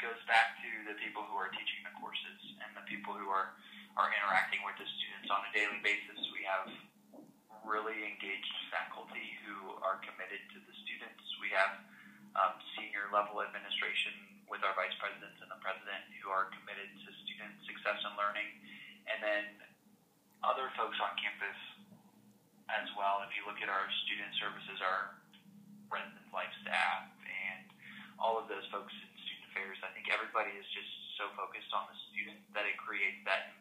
goes back to the people who are teaching the courses and the people who are interacting with the students on a daily basis. We have really engaged faculty who are committed to the students. We have senior level administration with our vice presidents and the president who are committed to student success and learning. And then other folks on campus as well. If you look at our student services, our residence life staff, and all of those folks in student affairs, I think everybody is just so focused on the student that it creates that